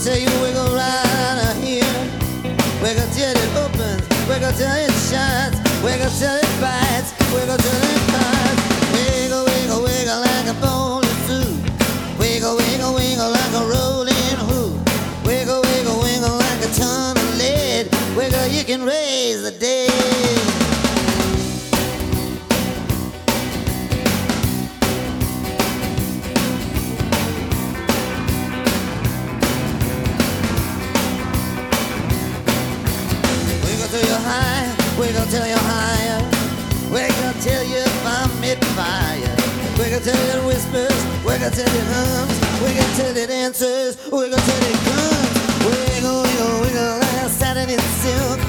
till you wiggle right out of here. Wiggle till it opens, wiggle till it shuts, wiggle till it bites, wiggle till it cuts. Wiggle, wiggle, wiggle like a bowl of soup. Wiggle, wiggle, wiggle like a rolling hoop. Wiggle, wiggle, wiggle like a ton of lead. Wiggle, you can raise the dead. Wiggle till you're higher. Wiggle till you vomit fire. Wiggle till it whispers. Wiggle till it hums. Wiggle till it answers. Wiggle till it comes. Wiggle, wiggle, wiggle like a satin in silk.